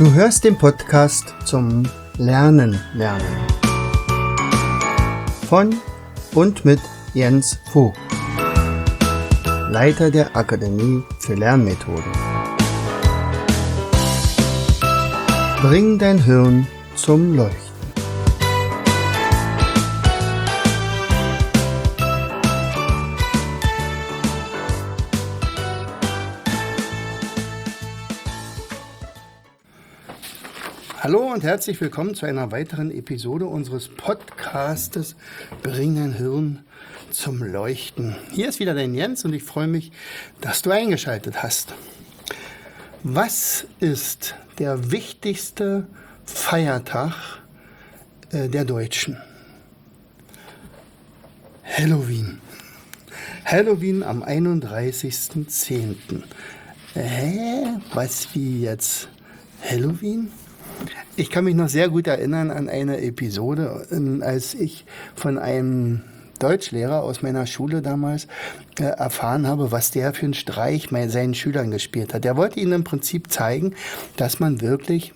Du hörst den Podcast zum Lernen. Von und mit Jens Vogt, Leiter der Akademie für Lernmethoden. Bring dein Hirn zum Leuchten. Hallo und herzlich willkommen zu einer weiteren Episode unseres Podcastes Bring dein Hirn zum Leuchten. Hier ist wieder dein Jens und ich freue mich, dass du eingeschaltet hast. Was ist der wichtigste Feiertag der Deutschen? Halloween. Halloween am 31.10. Was wie jetzt? Halloween? Ich kann mich noch sehr gut erinnern an eine Episode, als ich von einem Deutschlehrer aus meiner Schule damals erfahren habe, was der für einen Streich seinen Schülern gespielt hat. Der wollte ihnen im Prinzip zeigen, dass man wirklich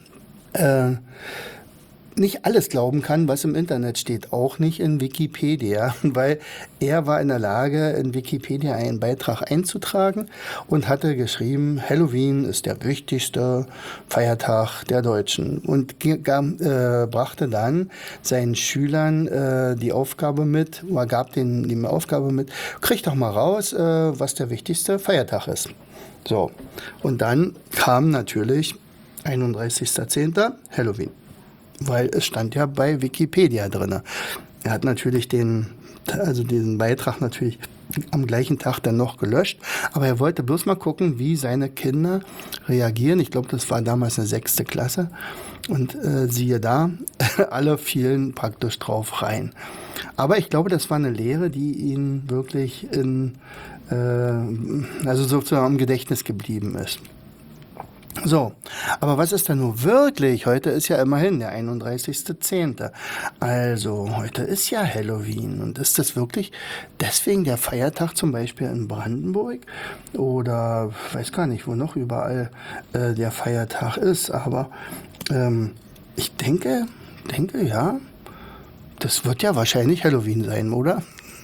nicht alles glauben kann, was im Internet steht, auch nicht in Wikipedia, weil er war in der Lage, in Wikipedia einen Beitrag einzutragen und hatte geschrieben, Halloween ist der wichtigste Feiertag der Deutschen und brachte dann seinen Schülern die Aufgabe mit, oder gab denen die Aufgabe mit, krieg doch mal raus, was der wichtigste Feiertag ist. So, und dann kam natürlich 31.10. Halloween. Weil es stand ja bei Wikipedia drin. Er hat natürlich diesen Beitrag natürlich am gleichen Tag dann noch gelöscht, aber er wollte bloß mal gucken, wie seine Kinder reagieren. Ich glaube, das war damals eine 6. Klasse und siehe da, alle fielen praktisch drauf rein. Aber ich glaube, das war eine Lehre, die ihn wirklich sozusagen im Gedächtnis geblieben ist. So, aber was ist denn nun wirklich? Heute ist ja immerhin der 31.10. Also, heute ist ja Halloween. Und ist das wirklich deswegen der Feiertag zum Beispiel in Brandenburg? Oder, weiß gar nicht, wo noch überall der Feiertag ist. Aber ich denke, ja, das wird ja wahrscheinlich Halloween sein, oder?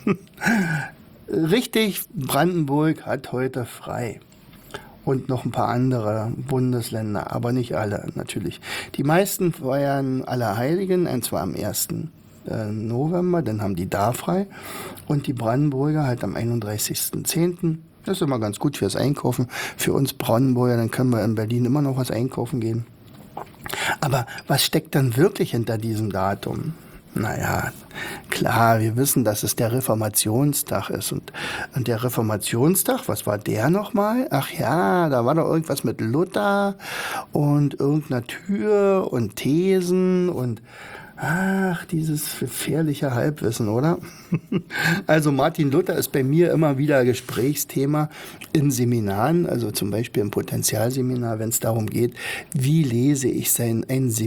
Richtig, Brandenburg hat heute frei. Und noch ein paar andere Bundesländer, aber nicht alle natürlich. Die meisten feiern Allerheiligen, und zwar am 1. November, dann haben die da frei. Und die Brandenburger halt am 31.10. Das ist immer ganz gut fürs Einkaufen. Für uns Brandenburger, dann können wir in Berlin immer noch was einkaufen gehen. Aber was steckt dann wirklich hinter diesem Datum? Naja, klar, wir wissen, dass es der Reformationstag ist. Und der Reformationstag, was war der nochmal? Ach ja, da war doch irgendwas mit Luther und irgendeiner Tür und Thesen und dieses gefährliche Halbwissen, oder? Also Martin Luther ist bei mir immer wieder Gesprächsthema in Seminaren, also zum Beispiel im Potenzialseminar, wenn es darum geht, wie lese ich ein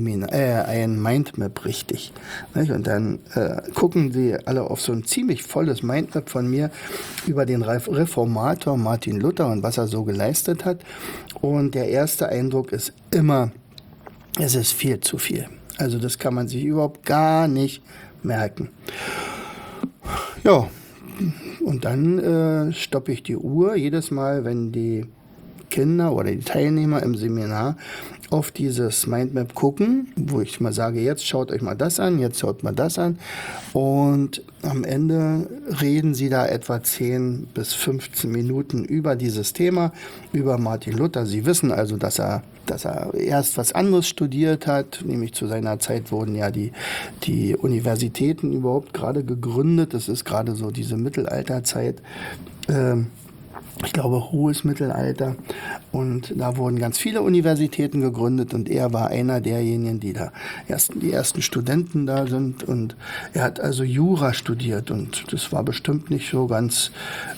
Mindmap richtig. Und dann gucken sie alle auf so ein ziemlich volles Mindmap von mir über den Reformator Martin Luther und was er so geleistet hat. Und der erste Eindruck ist immer, es ist viel zu viel. Also das kann man sich überhaupt gar nicht merken. Ja, und dann stoppe ich die Uhr jedes Mal, wenn die Kinder oder die Teilnehmer im Seminar auf dieses Mindmap gucken, wo ich mal sage, jetzt schaut euch mal das an, jetzt schaut mal das an. Und am Ende reden sie da etwa 10 bis 15 Minuten über dieses Thema, über Martin Luther. Sie wissen also, dass er erst was anderes studiert hat, nämlich zu seiner Zeit wurden ja die Universitäten überhaupt gerade gegründet. Das ist gerade so diese Mittelalterzeit. Ich glaube, hohes Mittelalter. Und da wurden ganz viele Universitäten gegründet und er war einer derjenigen, die die ersten Studenten da sind. Und er hat also Jura studiert und das war bestimmt nicht so ganz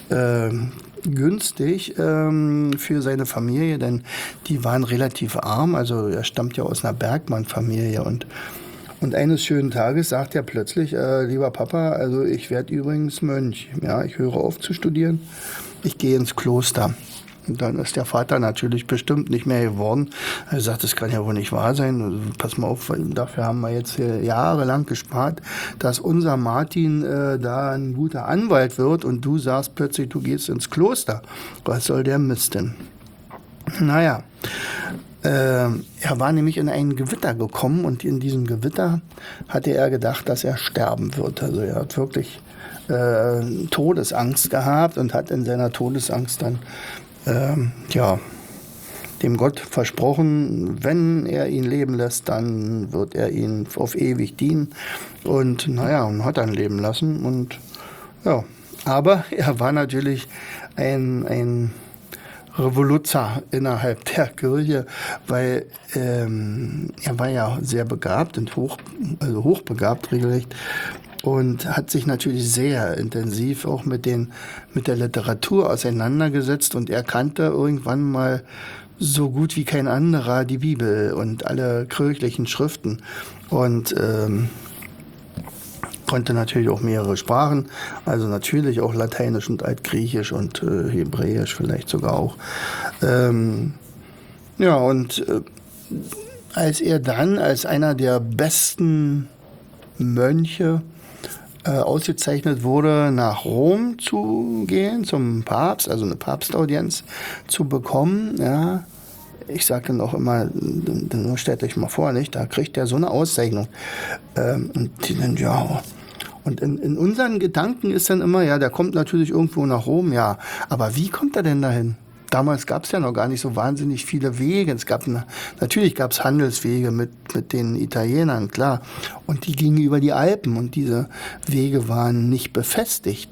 günstig für seine Familie, denn die waren relativ arm. Also er stammt ja aus einer Bergmann-Familie und eines schönen Tages sagt er plötzlich, lieber Papa, also ich werde übrigens Mönch. Ja, ich höre auf zu studieren. Ich gehe ins Kloster. Und dann ist der Vater natürlich bestimmt nicht mehr geworden. Er sagt, das kann ja wohl nicht wahr sein. Also, pass mal auf, dafür haben wir jetzt hier jahrelang gespart, dass unser Martin da ein guter Anwalt wird und du sagst plötzlich, du gehst ins Kloster. Was soll der Mist denn? Naja, er war nämlich in ein Gewitter gekommen und in diesem Gewitter hatte er gedacht, dass er sterben wird. Also er hat wirklich Todesangst gehabt und hat in seiner Todesangst dann dem Gott versprochen, wenn er ihn leben lässt, dann wird er ihn auf ewig dienen. Und und hat dann leben lassen. Und ja, aber er war natürlich ein Revoluzer innerhalb der Kirche, weil er war ja sehr begabt und hochbegabt regelrecht. Und hat sich natürlich sehr intensiv auch mit der Literatur auseinandergesetzt und er kannte irgendwann mal so gut wie kein anderer die Bibel und alle kirchlichen Schriften und konnte natürlich auch mehrere Sprachen, also natürlich auch Lateinisch und Altgriechisch und Hebräisch vielleicht sogar auch. Als er dann als einer der besten Mönche ausgezeichnet wurde, nach Rom zu gehen, zum Papst, also eine Papstaudienz zu bekommen. Ja. Ich sage dann auch immer, nur stellt euch mal vor, nicht? Da kriegt er so eine Auszeichnung. Und die dann, ja. Und in unseren Gedanken ist dann immer, ja, der kommt natürlich irgendwo nach Rom, ja. Aber wie kommt er denn dahin? Damals gab es ja noch gar nicht so wahnsinnig viele Wege. Natürlich gab es Handelswege mit den Italienern, klar. Und die gingen über die Alpen und diese Wege waren nicht befestigt.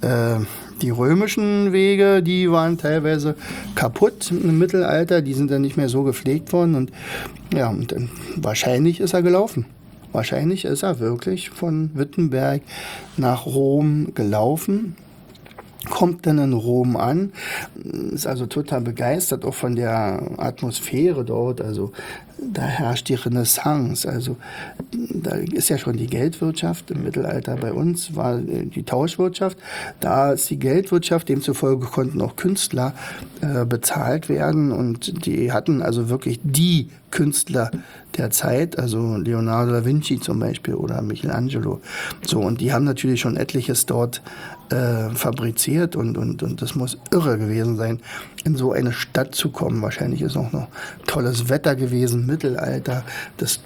Die römischen Wege, die waren teilweise kaputt im Mittelalter. Die sind dann nicht mehr so gepflegt worden. Und dann wahrscheinlich ist er gelaufen. Wahrscheinlich ist er wirklich von Wittenberg nach Rom gelaufen. Kommt dann in Rom an, ist also total begeistert auch von der Atmosphäre dort, also da herrscht die Renaissance, also da ist ja schon die Geldwirtschaft, im Mittelalter bei uns war die Tauschwirtschaft, da ist die Geldwirtschaft, demzufolge konnten auch Künstler bezahlt werden und die hatten also wirklich die Künstler der Zeit, also Leonardo da Vinci zum Beispiel oder Michelangelo, so, und die haben natürlich schon etliches dort fabriziert und das muss irre gewesen sein, in so eine Stadt zu kommen. Wahrscheinlich ist auch noch tolles Wetter gewesen, Mittelalter, das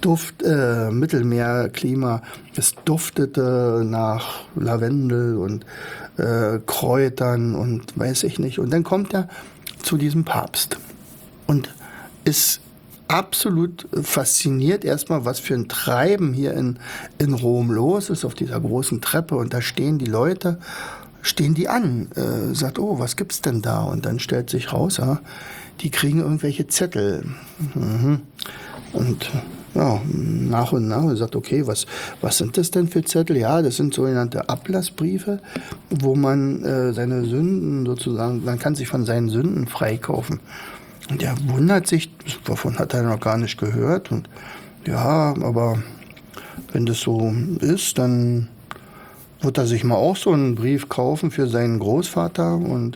Mittelmeerklima, es duftete nach Lavendel und Kräutern und weiß ich nicht. Und dann kommt er zu diesem Papst und ist absolut fasziniert erstmal, was für ein Treiben hier in Rom los ist, auf dieser großen Treppe. Und da stehen die Leute, an, sagt, oh, was gibt's denn da? Und dann stellt sich raus, die kriegen irgendwelche Zettel. Und nach und nach sagt, okay, was sind das denn für Zettel? Ja, das sind sogenannte Ablassbriefe, wo man seine Sünden sozusagen, man kann sich von seinen Sünden freikaufen. Und er wundert sich, davon hat er noch gar nicht gehört. Und ja, aber wenn das so ist, dann wird er sich mal auch so einen Brief kaufen für seinen Großvater. Und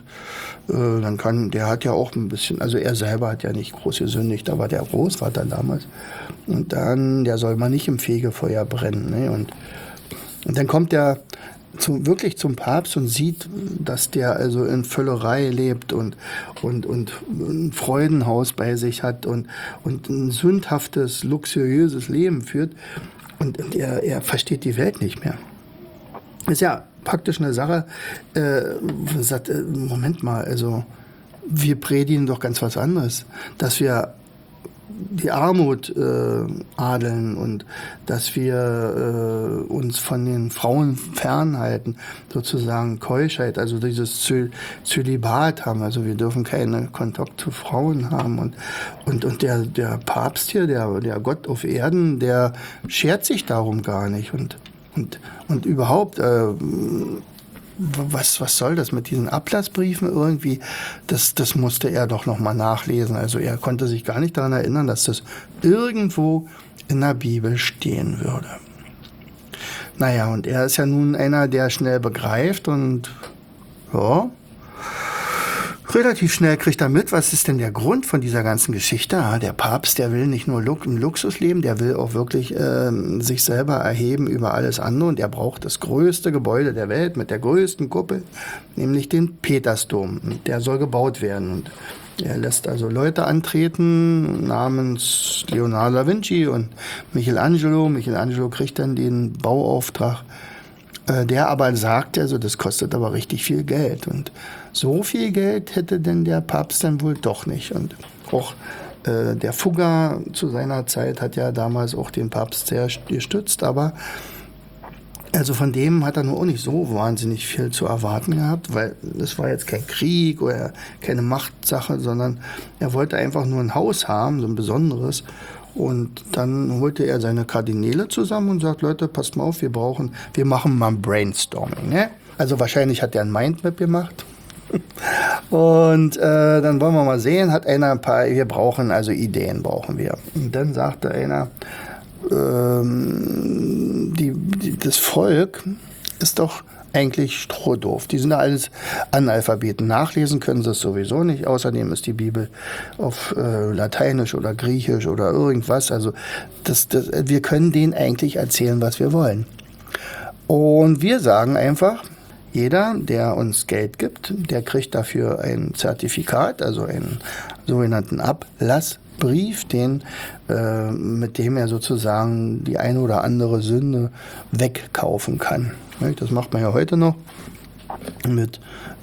der hat ja auch ein bisschen, also er selber hat ja nicht groß gesündigt, da war der Großvater damals. Und dann, der soll mal nicht im Fegefeuer brennen. Ne? Und dann kommt er wirklich zum Papst und sieht, dass der also in Völlerei lebt und ein Freudenhaus bei sich hat und ein sündhaftes, luxuriöses Leben führt. Und er versteht die Welt nicht mehr. Ist ja praktisch eine Sache, sagt, Moment mal, also wir predigen doch ganz was anderes, dass wir die Armut adeln und dass wir uns von den Frauen fernhalten, sozusagen Keuschheit, also dieses Zölibat haben, also wir dürfen keinen Kontakt zu Frauen haben und der Papst hier, der Gott auf Erden, der schert sich darum gar nicht und überhaupt was soll das mit diesen Ablassbriefen irgendwie? Das musste er doch nochmal nachlesen. Also er konnte sich gar nicht daran erinnern, dass das irgendwo in der Bibel stehen würde. Naja, und er ist ja nun einer, der schnell begreift und ja, Relativ schnell kriegt er mit, was ist denn der Grund von dieser ganzen Geschichte. Ja, der Papst, der will nicht nur im Luxus leben, der will auch wirklich sich selber erheben über alles andere. Und er braucht das größte Gebäude der Welt mit der größten Kuppel, nämlich den Petersdom. Und der soll gebaut werden. Und er lässt also Leute antreten namens Leonardo da Vinci und Michelangelo. Michelangelo kriegt dann den Bauauftrag. Der aber sagt, also das kostet aber richtig viel Geld. Und so viel Geld hätte denn der Papst dann wohl doch nicht. Und auch der Fugger zu seiner Zeit hat ja damals auch den Papst sehr gestützt, aber also von dem hat er nur auch nicht so wahnsinnig viel zu erwarten gehabt, weil das war jetzt kein Krieg oder keine Machtsache, sondern er wollte einfach nur ein Haus haben, so ein besonderes. Und dann holte er seine Kardinäle zusammen und sagt, Leute, passt mal auf, wir machen mal ein Brainstorming. Ne? Also wahrscheinlich hat er ein Mindmap gemacht. Und dann wollen wir mal sehen, hat einer ein paar, wir brauchen also Ideen, brauchen wir. Und dann sagte einer, das Volk ist doch eigentlich strohdoof. Die sind ja alles Analphabeten. Nachlesen können sie es sowieso nicht. Außerdem ist die Bibel auf Lateinisch oder Griechisch oder irgendwas. Also wir können denen eigentlich erzählen, was wir wollen. Und wir sagen einfach, jeder, der uns Geld gibt, der kriegt dafür ein Zertifikat, also einen sogenannten Ablassbrief, mit dem er sozusagen die eine oder andere Sünde wegkaufen kann. Das macht man ja heute noch mit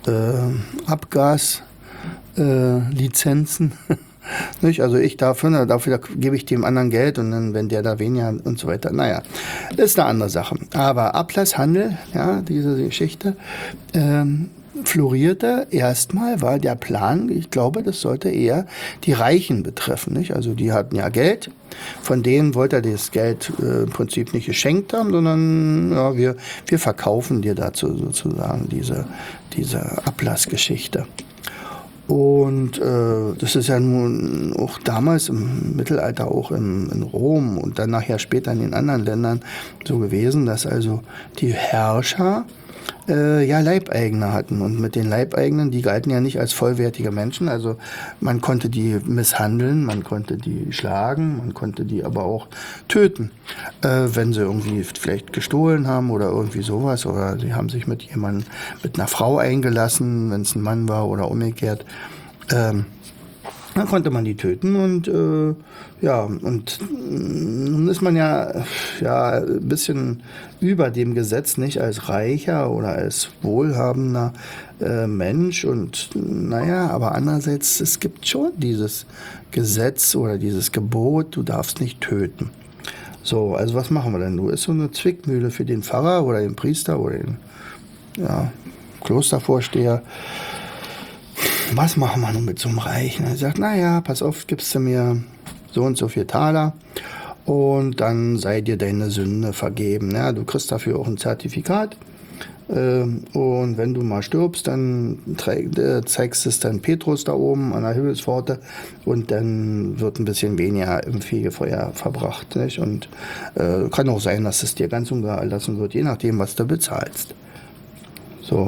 Abgaslizenzen. Also ich dafür gebe ich dem anderen Geld und dann, wenn der da weniger und so weiter. Naja, das ist eine andere Sache. Aber Ablasshandel, ja, diese Geschichte, florierte. Erstmal war der Plan, ich glaube, das sollte eher die Reichen betreffen. Nicht? Also die hatten ja Geld, von denen wollte er das Geld im Prinzip nicht geschenkt haben, sondern ja, wir verkaufen dir dazu sozusagen diese Ablassgeschichte. Und das ist ja nun auch damals im Mittelalter auch in Rom und dann nachher später in den anderen Ländern so gewesen, dass also die Herrscher Leibeigene hatten. Und mit den Leibeigenen, die galten ja nicht als vollwertige Menschen. Also man konnte die misshandeln, man konnte die schlagen, man konnte die aber auch töten, wenn sie irgendwie vielleicht gestohlen haben oder irgendwie sowas. Oder sie haben sich mit einer Frau eingelassen, wenn es ein Mann war oder umgekehrt. Dann konnte man die töten und und nun ist man ja ein bisschen über dem Gesetz, nicht als reicher oder als wohlhabender Mensch und aber andererseits, es gibt schon dieses Gesetz oder dieses Gebot, du darfst nicht töten. So, also was machen wir denn? Du ist so eine Zwickmühle für den Pfarrer oder den Priester oder den Klostervorsteher. Was machen wir nun mit so einem Reichen? Er sagt, pass auf, gibst du mir so und so viel Taler und dann sei dir deine Sünde vergeben. Ja, du kriegst dafür auch ein Zertifikat und wenn du mal stirbst, dann zeigst du es dann Petrus da oben an der Himmelspforte und dann wird ein bisschen weniger im Fegefeuer verbracht. Nicht? Und kann auch sein, dass es dir ganz und gar erlassen wird, je nachdem, was du bezahlst. So.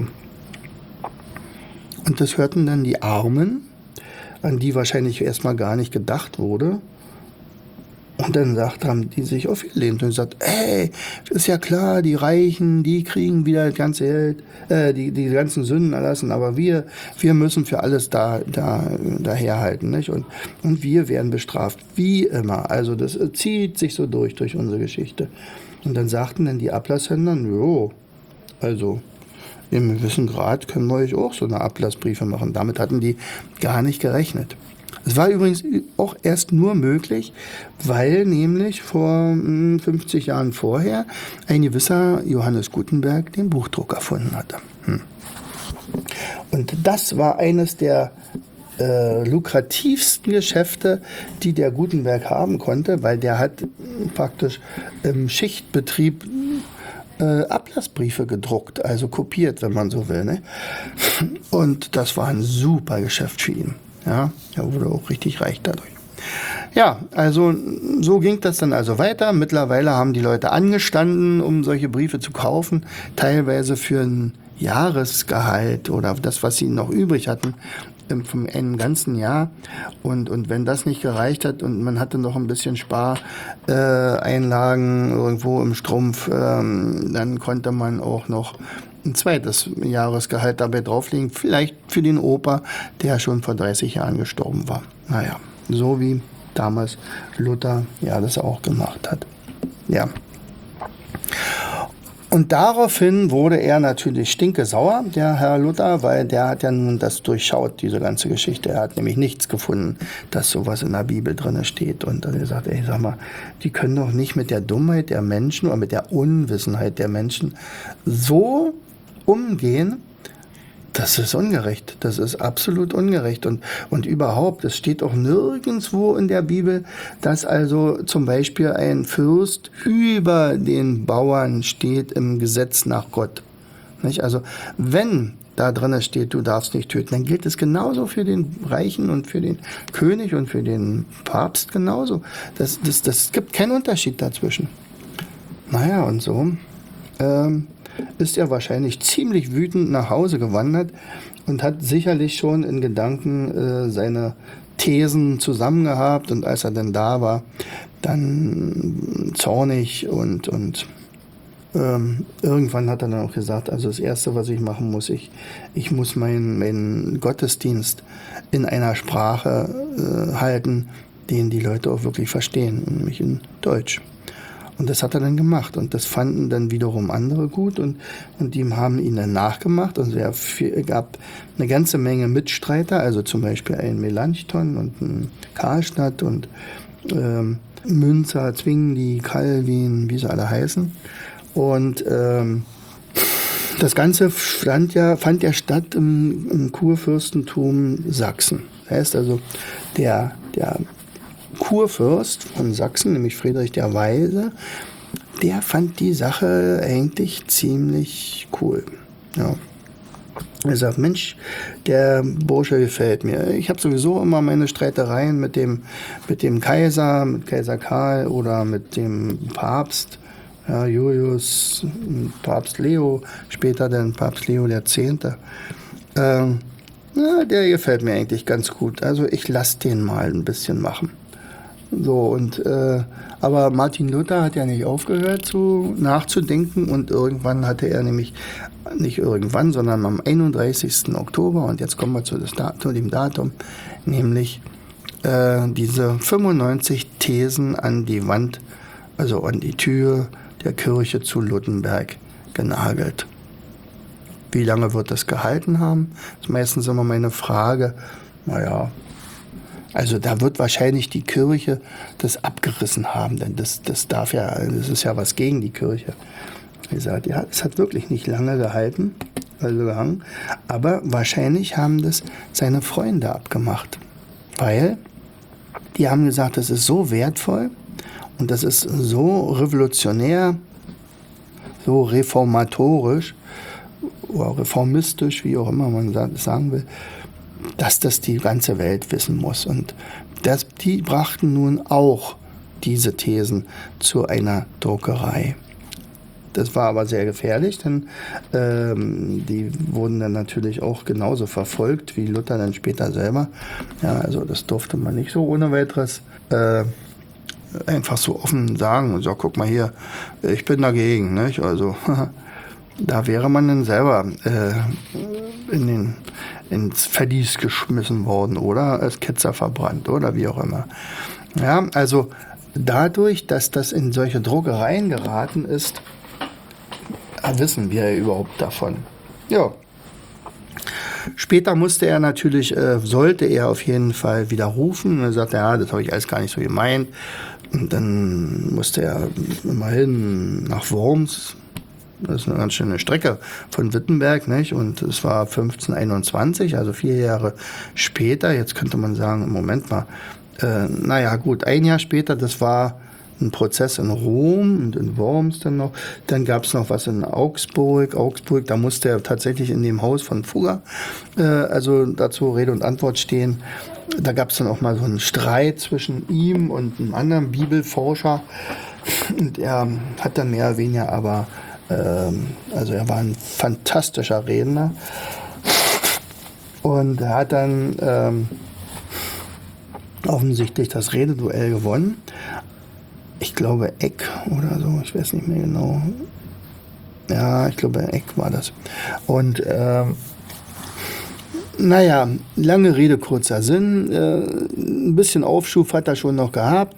Und das hörten dann die Armen, an die wahrscheinlich erstmal gar nicht gedacht wurde. Und dann haben die sich aufgelehnt und gesagt, ist ja klar, die Reichen, die kriegen wieder das ganze Geld, die ganzen Sünden erlassen, aber wir müssen für alles daherhalten, nicht? Und wir werden bestraft, wie immer. Also das zieht sich so durch unsere Geschichte. Und dann sagten dann die Ablasshändler, also im gewissen Grad können wir euch auch so eine Ablassbriefe machen. Damit hatten die gar nicht gerechnet. Es war übrigens auch erst nur möglich, weil nämlich vor 50 Jahren vorher ein gewisser Johannes Gutenberg den Buchdruck erfunden hatte. Und das war eines der lukrativsten Geschäfte, die der Gutenberg haben konnte, weil der hat praktisch im Schichtbetrieb Ablassbriefe gedruckt, also kopiert, wenn man so will. Ne? Und das war ein super Geschäft für ihn. Ja, er wurde auch richtig reich dadurch. Ja, also so ging das dann also weiter. Mittlerweile haben die Leute angestanden, um solche Briefe zu kaufen, teilweise für ein Jahresgehalt oder das, was sie noch übrig hatten, vom einem ganzen Jahr. Und wenn das nicht gereicht hat und man hatte noch ein bisschen Spareinlagen irgendwo im Strumpf, dann konnte man auch noch ein zweites Jahresgehalt dabei drauflegen. Vielleicht für den Opa, der schon vor 30 Jahren gestorben war. Naja, so wie damals Luther ja das auch gemacht hat. Ja. Und daraufhin wurde er natürlich stinkesauer, der Herr Luther, weil der hat ja nun das durchschaut, diese ganze Geschichte. Er hat nämlich nichts gefunden, dass sowas in der Bibel drin steht. Und dann hat er gesagt, ey, sag mal, die können doch nicht mit der Dummheit der Menschen oder mit der Unwissenheit der Menschen so umgehen. Das ist ungerecht. Das ist absolut ungerecht. Und überhaupt, es steht auch nirgendwo in der Bibel, dass also zum Beispiel ein Fürst über den Bauern steht im Gesetz nach Gott. Nicht? Also wenn da drin steht, du darfst nicht töten, dann gilt es genauso für den Reichen und für den König und für den Papst genauso. Das gibt keinen Unterschied dazwischen. Naja, und so ist er wahrscheinlich ziemlich wütend nach Hause gewandert und hat sicherlich schon in Gedanken seine Thesen zusammen gehabt. Und als er dann da war, dann zornig und irgendwann hat er dann auch gesagt, also das Erste, was ich machen muss, ich muss meinen Gottesdienst in einer Sprache halten, den die Leute auch wirklich verstehen, nämlich in Deutsch. Und das hat er dann gemacht und das fanden dann wiederum andere gut und die haben ihn dann nachgemacht und es gab eine ganze Menge Mitstreiter, also zum Beispiel ein Melanchthon und ein Karlstadt und Münzer, Zwingli, Calvin, wie sie alle heißen. Und das Ganze fand ja statt im Kurfürstentum Sachsen. Das heißt also, der Kurfürst von Sachsen, nämlich Friedrich der Weise, der fand die Sache eigentlich ziemlich cool. Ja. Er sagt, Mensch, der Bursche gefällt mir. Ich habe sowieso immer meine Streitereien mit dem Kaiser, mit Kaiser Karl oder mit dem Papst, ja, Julius, Papst Leo, später dann Papst Leo X. Der gefällt mir eigentlich ganz gut. Also ich lasse den mal ein bisschen machen. So, aber Martin Luther hat ja nicht aufgehört nachzudenken und irgendwann hatte er nämlich, nicht irgendwann, sondern am 31. Oktober, und jetzt kommen wir zu dem Datum, nämlich diese 95 Thesen an die Wand, also an die Tür der Kirche zu Luttenberg genagelt. Wie lange wird das gehalten haben? Das ist meistens immer meine Frage. Naja, also da wird wahrscheinlich die Kirche das abgerissen haben, denn das ist ja was gegen die Kirche. Wie gesagt, ja, es hat wirklich nicht lange gehalten, aber wahrscheinlich haben das seine Freunde abgemacht, weil die haben gesagt, das ist so wertvoll und das ist so revolutionär, so reformatorisch oder reformistisch, wie auch immer man sagen will, dass das die ganze Welt wissen muss. Und die brachten nun auch diese Thesen zu einer Druckerei. Das war aber sehr gefährlich, denn die wurden dann natürlich auch genauso verfolgt wie Luther dann später selber. Ja, also das durfte man nicht so ohne weiteres einfach so offen sagen. So, guck mal hier, ich bin dagegen. Nicht? Also da wäre man dann selber ins Verlies geschmissen worden oder als Ketzer verbrannt oder wie auch immer. Ja, also dadurch, dass das in solche Druckereien geraten ist, wissen wir überhaupt davon. Ja. Später sollte er auf jeden Fall widerrufen. Er sagte, ja, das habe ich alles gar nicht so gemeint. Und dann musste er immerhin nach Worms. Das ist eine ganz schöne Strecke von Wittenberg, nicht? Und es war 1521, also 4 Jahre später. Jetzt könnte man sagen, Moment mal, naja gut, 1 Jahr später, das war ein Prozess in Rom und in Worms dann noch. Dann gab es noch was in Augsburg, da musste er tatsächlich in dem Haus von Fugger, also dazu Rede und Antwort stehen. Da gab es dann auch mal so einen Streit zwischen ihm und einem anderen Bibelforscher. Und er hat dann mehr oder weniger also er war ein fantastischer Redner. Und er hat dann offensichtlich das Rededuell gewonnen. Ich glaube Eck oder so, ich weiß nicht mehr genau. Ja, ich glaube Eck war das. Und naja, lange Rede, kurzer Sinn. Ein bisschen Aufschub hat er schon noch gehabt.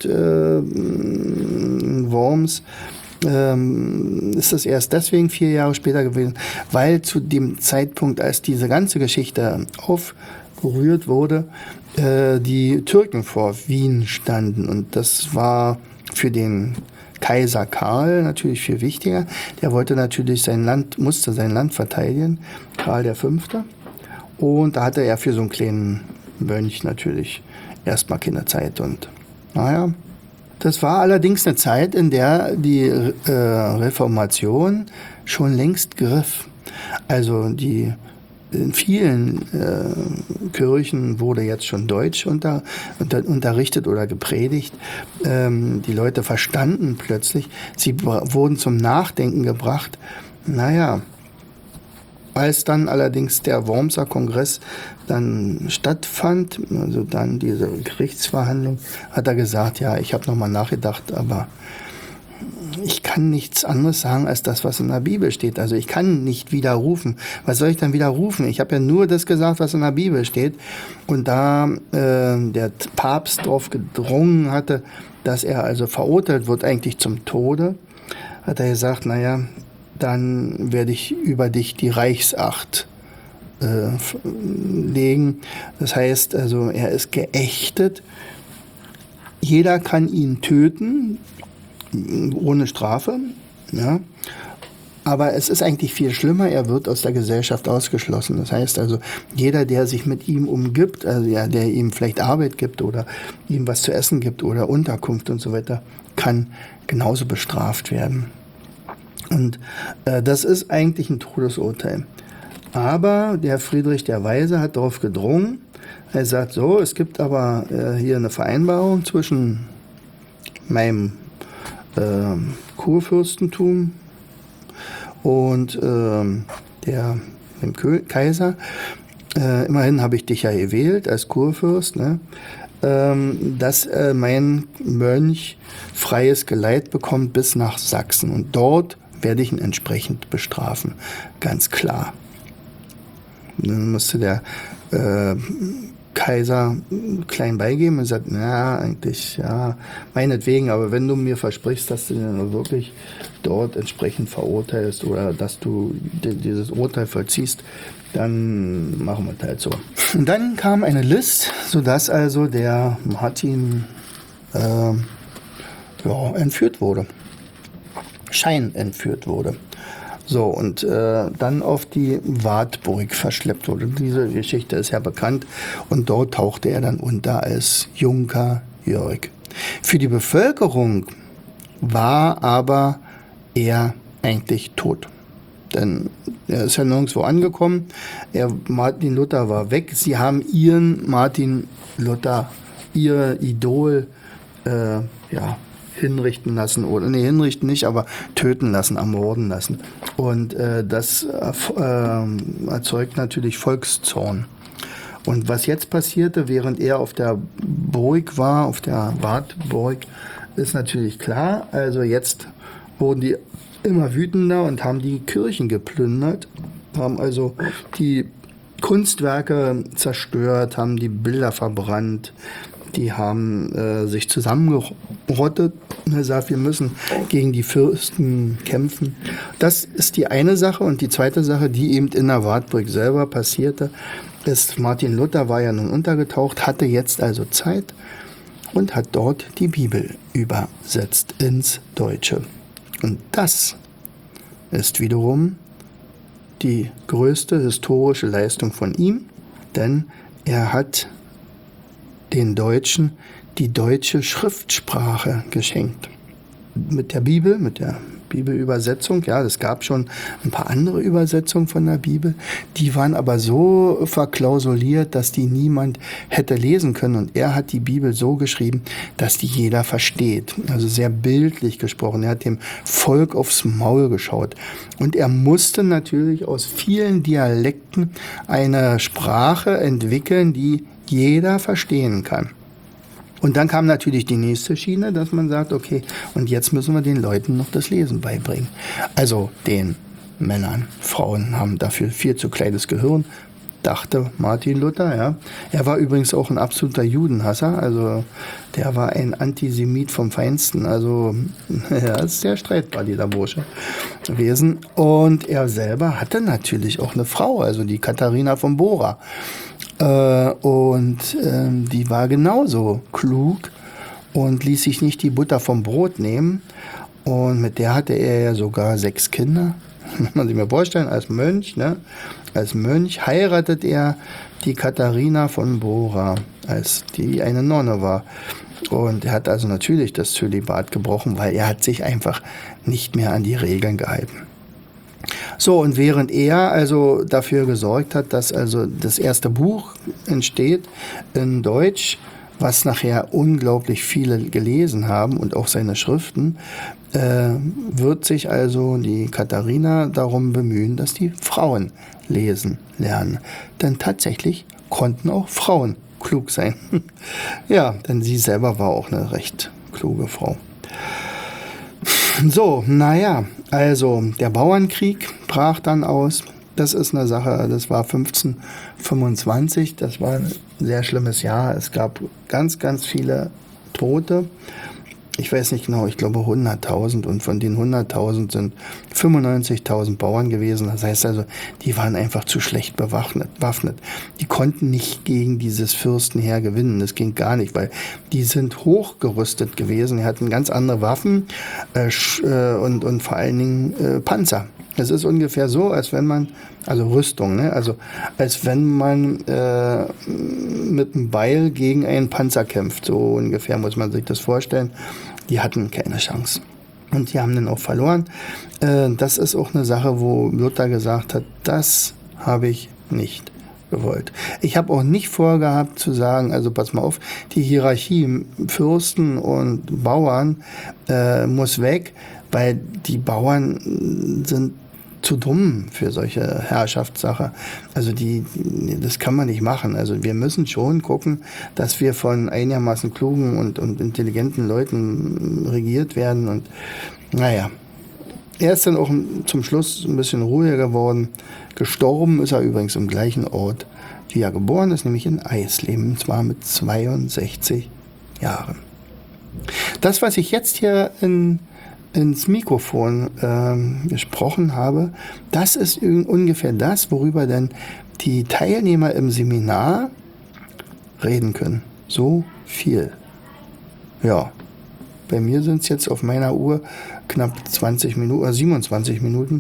Worms ist das erst deswegen 4 Jahre später gewesen, weil zu dem Zeitpunkt, als diese ganze Geschichte aufgerührt wurde, die Türken vor Wien standen. Und das war für den Kaiser Karl natürlich viel wichtiger. Der wollte natürlich musste sein Land verteidigen, Karl V. Und da hatte er für so einen kleinen Mönch natürlich erstmal keine Zeit. Und naja, das war allerdings eine Zeit, in der die Reformation schon längst griff. Also in vielen Kirchen wurde jetzt schon Deutsch unterrichtet oder gepredigt. Die Leute verstanden plötzlich, sie wurden zum Nachdenken gebracht. Naja, als dann allerdings der Wormser Kongress dann stattfand, also dann diese Gerichtsverhandlung, hat er gesagt, ja, ich habe nochmal nachgedacht, aber ich kann nichts anderes sagen als das, was in der Bibel steht. Also ich kann nicht widerrufen. Was soll ich dann widerrufen? Ich habe ja nur das gesagt, was in der Bibel steht. Und da der Papst darauf gedrungen hatte, dass er also verurteilt wird, eigentlich zum Tode, hat er gesagt, naja, dann werde ich über dich die Reichsacht legen. Das heißt also, er ist geächtet. Jeder kann ihn töten, ohne Strafe. Ja. Aber es ist eigentlich viel schlimmer, er wird aus der Gesellschaft ausgeschlossen. Das heißt also, jeder, der sich mit ihm umgibt, also ja, der ihm vielleicht Arbeit gibt oder ihm was zu essen gibt oder Unterkunft und so weiter, kann genauso bestraft werden. Und das ist eigentlich ein Todesurteil. Aber der Friedrich der Weise hat darauf gedrungen. Er sagt so, es gibt aber hier eine Vereinbarung zwischen meinem Kurfürstentum und dem Kaiser. Immerhin habe ich dich ja gewählt als Kurfürst, ne? Dass mein Mönch freies Geleit bekommt bis nach Sachsen. Und dort werde ich ihn entsprechend bestrafen. Ganz klar. Dann musste der Kaiser klein beigeben und sagt, na, eigentlich, ja, meinetwegen, aber wenn du mir versprichst, dass du ihn wirklich dort entsprechend verurteilst oder dass du dieses Urteil vollziehst, dann machen wir es halt so. Und dann kam eine List, sodass also der Martin entführt wurde. Scheinentführt wurde. So, und dann auf die Wartburg verschleppt wurde. Diese Geschichte ist ja bekannt. Und dort tauchte er dann unter als Junker Jörg. Für die Bevölkerung war aber er eigentlich tot. Denn er ist ja nirgendwo angekommen. Martin Luther war weg. Sie haben ihren Martin Luther, ihr Idol, hinrichten lassen, oder hinrichten nicht, aber töten lassen, ermorden lassen. Und das erzeugt natürlich Volkszorn. Und was jetzt passierte, während er auf der Burg war, auf der Wartburg, ist natürlich klar. Also jetzt wurden die immer wütender und haben die Kirchen geplündert, haben also die Kunstwerke zerstört, haben die Bilder verbrannt. Die haben sich zusammengerottet und gesagt, wir müssen gegen die Fürsten kämpfen. Das ist die eine Sache. Und die zweite Sache, die eben in der Wartburg selber passierte, ist, Martin Luther war ja nun untergetaucht, hatte jetzt also Zeit und hat dort die Bibel übersetzt ins Deutsche. Und das ist wiederum die größte historische Leistung von ihm, denn er hat den Deutschen die deutsche Schriftsprache geschenkt. Mit der Bibel, mit der Bibelübersetzung. Ja, es gab schon ein paar andere Übersetzungen von der Bibel. Die waren aber so verklausuliert, dass die niemand hätte lesen können. Und er hat die Bibel so geschrieben, dass die jeder versteht. Also sehr bildlich gesprochen. Er hat dem Volk aufs Maul geschaut. Und er musste natürlich aus vielen Dialekten eine Sprache entwickeln, die jeder verstehen kann. Und dann kam natürlich die nächste Schiene, dass man sagt, okay, und jetzt müssen wir den Leuten noch das Lesen beibringen. Also den Männern. Frauen haben dafür viel zu kleines Gehirn, dachte Martin Luther. Ja. Er war übrigens auch ein absoluter Judenhasser, also der war ein Antisemit vom Feinsten. Also ja, ist sehr streitbar, dieser Bursche gewesen. Und er selber hatte natürlich auch eine Frau, also die Katharina von Bora. Die war genauso klug und ließ sich nicht die Butter vom Brot nehmen. Und mit der hatte er ja sogar 6 Kinder. Muss man sich mal vorstellen, als Mönch, ne? Als Mönch heiratet er die Katharina von Bora, als die eine Nonne war. Und er hat also natürlich das Zölibat gebrochen, weil er hat sich einfach nicht mehr an die Regeln gehalten. So, und während er also dafür gesorgt hat, dass also das erste Buch entsteht in Deutsch, was nachher unglaublich viele gelesen haben und auch seine Schriften, wird sich also die Katharina darum bemühen, dass die Frauen lesen lernen. Denn tatsächlich konnten auch Frauen klug sein. Ja, denn sie selber war auch eine recht kluge Frau. So, naja, also der Bauernkrieg brach dann aus. Das ist eine Sache, das war 1525, das war ein sehr schlimmes Jahr. Es gab ganz, ganz viele Tote. Ich weiß nicht genau, ich glaube 100.000 und von den 100.000 sind 95.000 Bauern gewesen. Das heißt also, die waren einfach zu schlecht bewaffnet. Die konnten nicht gegen dieses Fürstenheer gewinnen. Das ging gar nicht, weil die sind hochgerüstet gewesen. Die hatten ganz andere Waffen und vor allen Dingen Panzer. Es ist ungefähr so, als wenn man, also Rüstung, ne? Also als wenn man mit einem Beil gegen einen Panzer kämpft. So ungefähr muss man sich das vorstellen. Die hatten keine Chance. Und die haben dann auch verloren. Das ist auch eine Sache, wo Luther gesagt hat, das habe ich nicht gewollt. Ich habe auch nicht vorgehabt zu sagen, also pass mal auf, die Hierarchie Fürsten und Bauern muss weg, weil die Bauern sind zu dumm für solche Herrschaftssache. Also das kann man nicht machen. Also wir müssen schon gucken, dass wir von einigermaßen klugen und intelligenten Leuten regiert werden. Und naja, er ist dann auch zum Schluss ein bisschen ruhiger geworden. Gestorben ist er übrigens im gleichen Ort, wie er geboren ist, nämlich in Eisleben, und zwar mit 62 Jahren. Das, was ich jetzt hier ins Mikrofon gesprochen habe, das ist ungefähr das, worüber dann die Teilnehmer im Seminar reden können. So viel. Ja, bei mir sind es jetzt auf meiner Uhr knapp 20 Minuten oder 27 Minuten.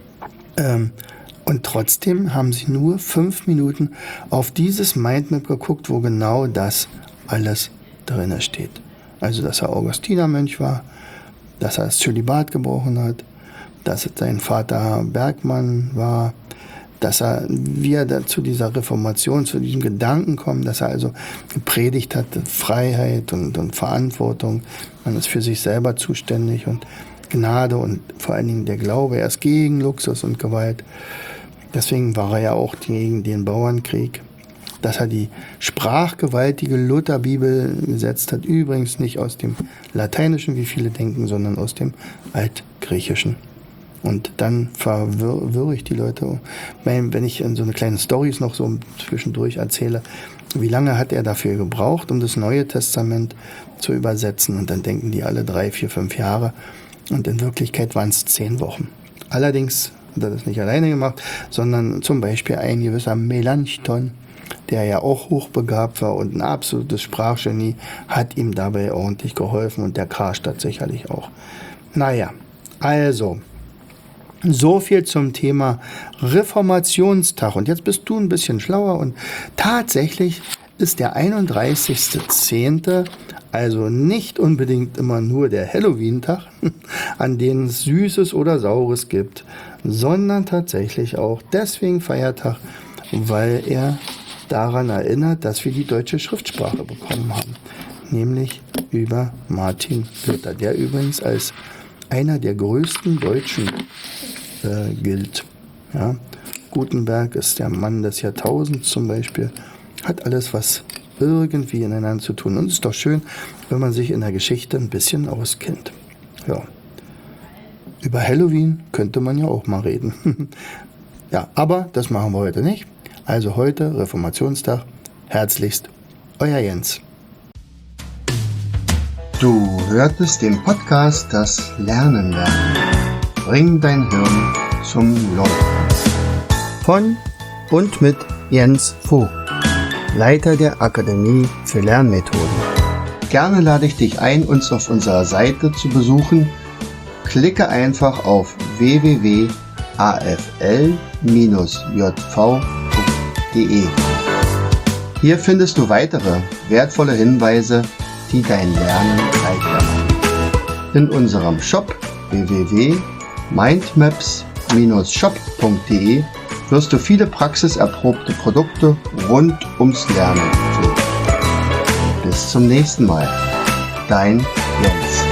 Und trotzdem haben sie nur 5 Minuten auf dieses Mindmap geguckt, wo genau das alles drin steht. Also, dass er Augustinermönch war, dass er das Zölibat gebrochen hat, dass sein Vater Bergmann war, dass wie er zu dieser Reformation, zu diesem Gedanken kommt, dass er also gepredigt hat, Freiheit und Verantwortung, man ist für sich selber zuständig und Gnade und vor allen Dingen der Glaube, er ist gegen Luxus und Gewalt. Deswegen war er ja auch gegen den Bauernkrieg. Dass er die sprachgewaltige Lutherbibel gesetzt hat, übrigens nicht aus dem Lateinischen, wie viele denken, sondern aus dem Altgriechischen. Und dann verwirre ich die Leute, wenn ich in so eine kleine Storys noch so zwischendurch erzähle, wie lange hat er dafür gebraucht, um das Neue Testament zu übersetzen? Und dann denken die alle 3, 4, 5 Jahre. Und in Wirklichkeit waren es 10 Wochen. Allerdings hat er das nicht alleine gemacht, sondern zum Beispiel ein gewisser Melanchthon, der ja auch hochbegabt war und ein absolutes Sprachgenie, hat ihm dabei ordentlich geholfen und der Karstadt sicherlich auch. Naja, also, so viel zum Thema Reformationstag. Und jetzt bist du ein bisschen schlauer und tatsächlich ist der 31.10., also nicht unbedingt immer nur der Halloween-Tag, an dem es Süßes oder Saures gibt, sondern tatsächlich auch deswegen Feiertag, weil er daran erinnert, dass wir die deutsche Schriftsprache bekommen haben, nämlich über Martin Luther, der übrigens als einer der größten Deutschen gilt. Ja. Gutenberg ist der Mann des Jahrtausends zum Beispiel, hat alles was irgendwie ineinander zu tun. Und es ist doch schön, wenn man sich in der Geschichte ein bisschen auskennt. Ja. Über Halloween könnte man ja auch mal reden. Ja, aber das machen wir heute nicht. Also heute, Reformationstag, herzlichst, euer Jens. Du hörtest den Podcast Das Lernen lernen. Bring dein Hirn zum Laufen. Von und mit Jens Vogt, Leiter der Akademie für Lernmethoden. Gerne lade ich dich ein, uns auf unserer Seite zu besuchen. Klicke einfach auf www.afl-jv.de. Hier findest du weitere wertvolle Hinweise, die dein Lernen leichter machen. In unserem Shop www.mindmaps-shop.de wirst du viele praxiserprobte Produkte rund ums Lernen finden. Bis zum nächsten Mal. Dein Jens.